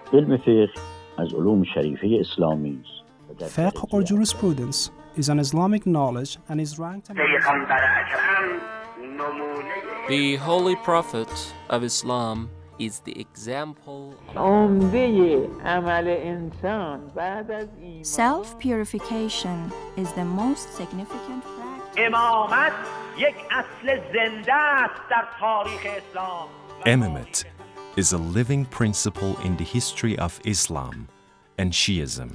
علم فقه از علوم شریفه اسلامی است. Fiqh or jurisprudence is an Islamic knowledge and is ranked among The Holy Prophet of Islam is the example. Self-purification is the most significant practice. Imamate is a living principle in the history of Islam and Shiism.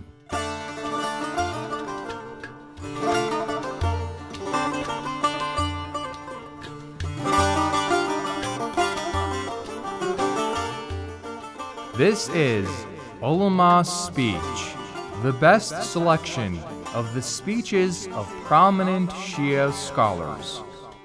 This is Ulama Speech, the best selection of the speeches of prominent Shia scholars.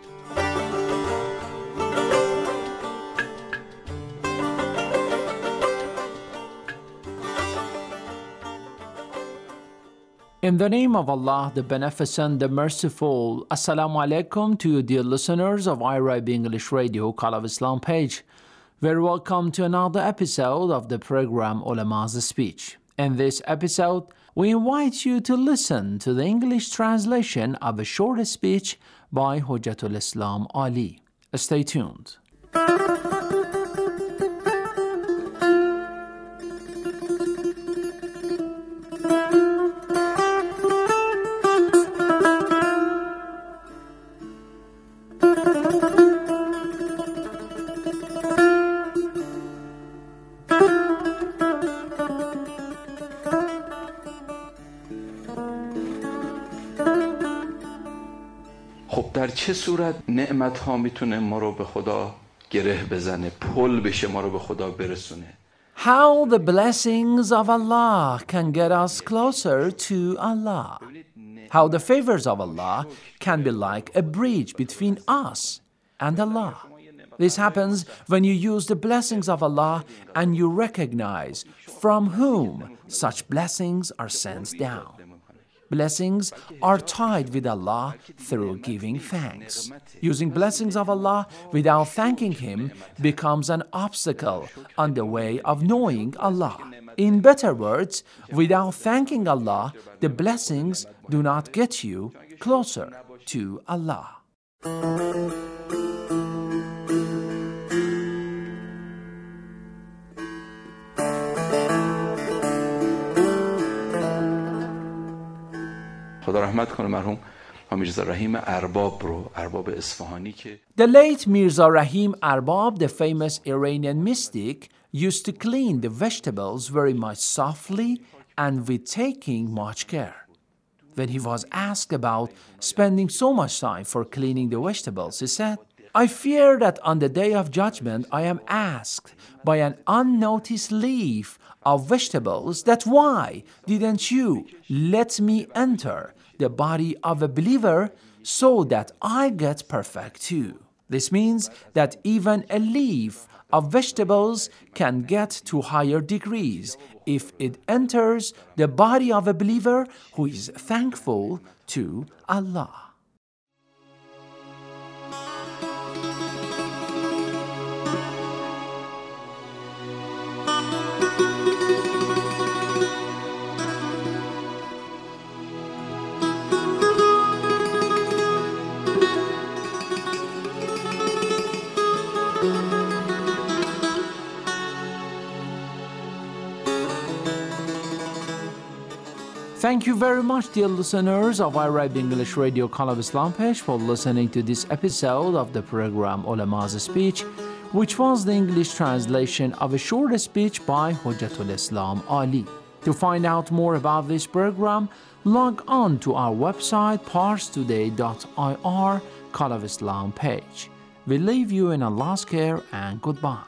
In the name of Allah, the Beneficent, the Merciful, Assalamu alaikum to you dear listeners of IRIB English Radio Call of Islam page. Very welcome to another episode of the program Ulama's Speech. In this episode, we invite you to listen to the English translation of a short speech by Hujjatul Islam Ali. Stay tuned. در چه صورت نعمت ها میتونه ما رو به خدا گره بزنه، پل بشه، ما رو به خدا برسونه؟ How the blessings of Allah can get us closer to Allah. How the favors of Allah can be like a bridge between us and Allah. This happens when you use the blessings of Allah and you recognize from whom such blessings are sent down. Blessings are tied with Allah through giving thanks. Using blessings of Allah without thanking Him becomes an obstacle on the way of knowing Allah. In better words, without thanking Allah, the blessings do not get you closer to Allah. خدا رحمت کنه مرحوم میرزا رحیم ارباب رو، ارباب اصفهانی که The late Mirza Rahim Arbab, the famous Iranian mystic, used to clean the vegetables very much softly and with taking much care. When he was asked about spending so much time for cleaning the vegetables, he said, I fear that on the day of judgment I am asked by an unnoticed leaf of vegetables that why didn't you let me enter the body of a believer so that I get perfect too. This means that even a leaf of vegetables can get to higher degrees if it enters the body of a believer who is thankful to Allah. Thank you very much, dear listeners of IRIB English Radio Call of Islam page, for listening to this episode of the program Ulama's Speech, which was the English translation of a short speech by Hujjatul Islam Ali. To find out more about this program, log on to our website parstoday.ir Call of Islam page. We leave you in Allah's care and goodbye.